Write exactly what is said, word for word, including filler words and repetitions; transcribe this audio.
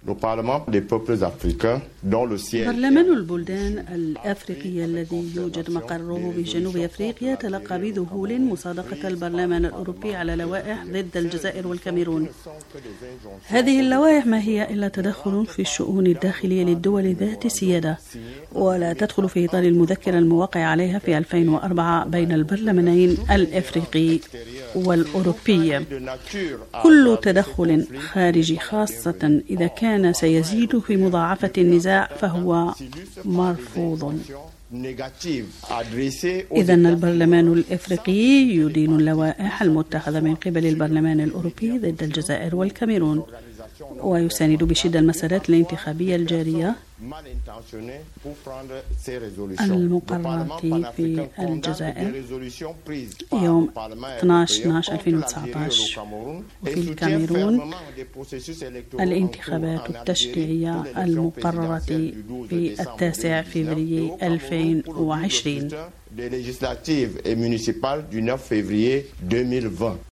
برلمان البلدان الأفريقية الذي يوجد مقره بجنوب أفريقيا تلقى بذهول مصادقة البرلمان الأوروبي على لوائح ضد الجزائر والكاميرون. هذه اللوائح ما هي إلا تدخل في الشؤون الداخلية للدول ذات السيادة، ولا تدخل في إطار المذكرة الموقع عليها في ألفين وأربعة بين البرلمانين الأفريقي والأوروبي. كل تدخل خارجي خاصة إذا كان سيزيد في مضاعفة النزاع فهو مرفوض. إذن البرلمان الأفريقي يدين اللوائح المتخذة من قبل البرلمان الأوروبي ضد الجزائر والكاميرون، ويساند بشدة المسارات الانتخابية الجارية المقررة في الجزائر يوم اثني عشر اثني عشر ألفين وتسعة عشر، وفي الكاميرون الانتخابات التشريعية المقررة في التاسع فبراير ألفين وعشرين.